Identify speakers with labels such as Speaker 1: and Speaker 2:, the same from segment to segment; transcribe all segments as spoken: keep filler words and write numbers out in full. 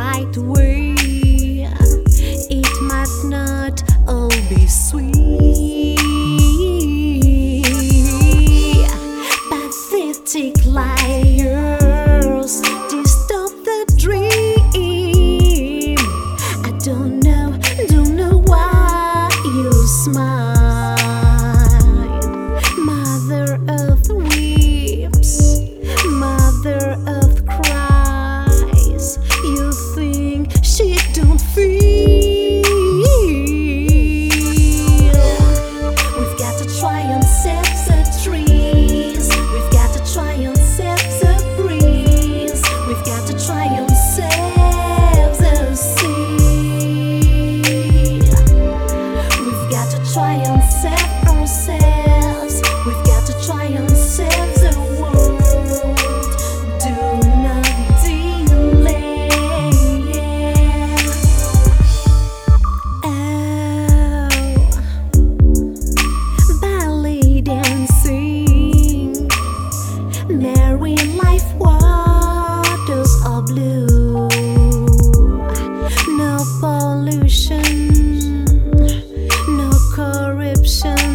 Speaker 1: right way. It might not all be sweet. Pathetic liars distort the dream. I don't know, don't know why you smile. Mother Earth weeps, Mother Earth cries. You think she don't feel? We've got to try and save the trees. We've got to try and save the breeze. We've got to try and save the sea. We've got to try and save ourselves. We've got to try and save the world. Do not delay. Oh, ballet dancing, merry life waters are blue. No pollution, no corruption.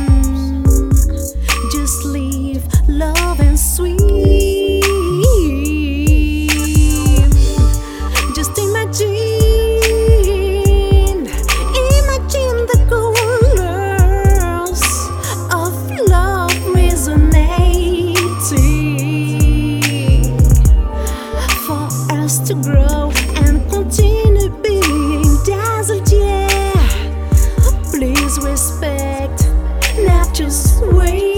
Speaker 1: Just live, love and swim. Just imagine, imagine the colors of love resonating. For us to grow and continue being dazzled, yeah. Please respect nature's way.